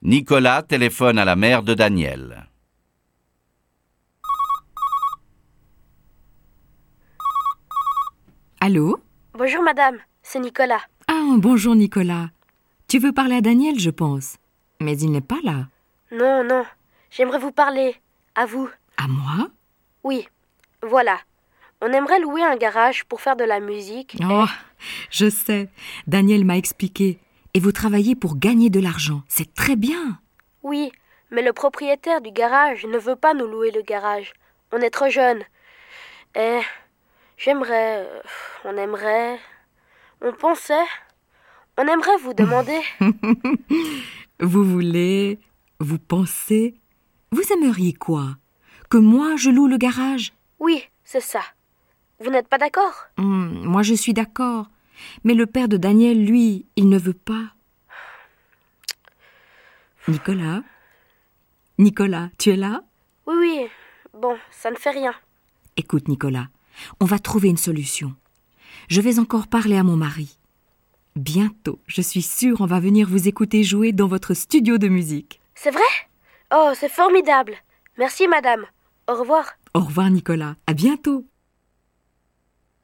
Nicolas téléphone à la mère de Daniel. Allô? Bonjour madame, c'est Nicolas. Ah, bonjour Nicolas. Tu veux parler à Daniel, je pense. Mais il n'est pas là. Non, j'aimerais vous parler. À vous. À moi? Oui, voilà. On aimerait louer un garage pour faire de la musique. Oh, je sais. Daniel m'a expliqué. Et vous travaillez pour gagner de l'argent. C'est très bien. Oui, mais le propriétaire du garage ne veut pas nous louer le garage. On est trop jeunes. Et on aimerait vous demander. Vous pensez, vous aimeriez quoi? Que moi, je loue le garage? Oui, c'est ça. Vous n'êtes pas d'accord? Moi, je suis d'accord. Mais le père de Daniel, lui, il ne veut pas. Nicolas, tu es là? Oui. Bon, ça ne fait rien. Écoute, Nicolas, on va trouver une solution. Je vais encore parler à mon mari. Bientôt, je suis sûre, on va venir vous écouter jouer dans votre studio de musique. C'est vrai? Oh, c'est formidable. Merci, madame. Au revoir. Au revoir, Nicolas. À bientôt.